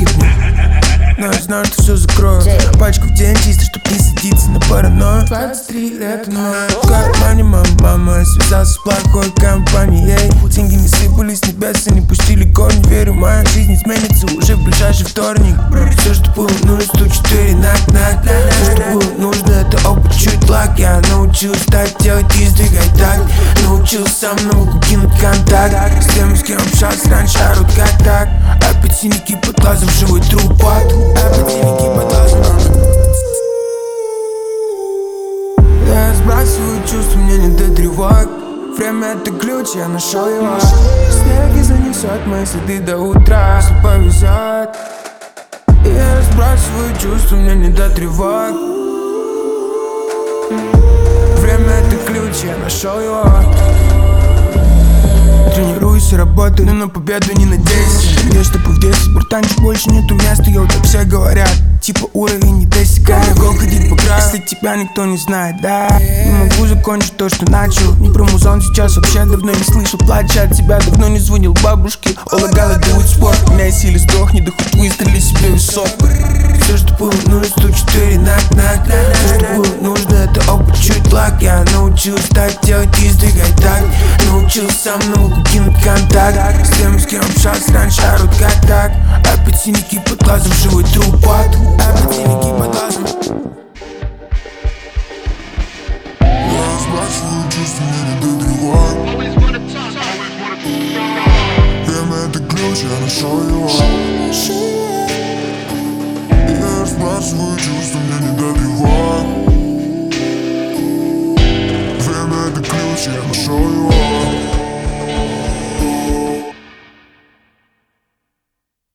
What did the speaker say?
проникнет. Но я знаю, что все закрою. Пачку в день чисто, чтоб не садиться на паранойю. 23 лет, но в кармане мама связался с плохой компанией. Деньги не сыпались с небес и не пустили корни. Верю, моя жизнь изменится уже в ближайший вторник. Все, что было нужно, 104 knock-knock. Все, что было нужно, это опыт, чуть лак. Я научился так делать и сдвигать так. Научился сам на руку кинуть контакт. С тем, с кем общался раньше, орут как так. Опять синяки под глазом, живой трупак. Опять синяки под глазом. Я сбрасываю чувства, мне не до тревог. Время это ключ, я нашел его. Снег и занесет мои следы до утра, если повезет. Я сбрасываю чувства, мне не до тревог. Время это ключ, я нашел его. Тренируюсь и работаю, но на победу не надейся. Я чтобы в детстве братанчик больше нету места, я так все говорят. Типа уровень не достигаю, гол ходить по краю. Если тебя никто не знает, да. Не могу закончить то, что начал. Не про музон сейчас вообще давно не слышал. Плача от тебя, давно не звонил бабушке. All I gotta do is sport. У меня есть силы, сдохни, да хоть выстрели себе висок. Все, что было нужно, 104 knock-knock. Все, что было нужно, это опыт, чуть лак. Я научился так делать и сдвигать так. Научился сам на руку кинуть контакт. С тем, с кем общался раньше, орут как так. Опять синяки под глазом, живой трупак. Опять синяки под глазом. Я сбрасываю чувства, мне не до тревог. Время это ключ, я нашел его. Я сбрасываю чувства, мне не до тревог. Время это ключ, я нашел его.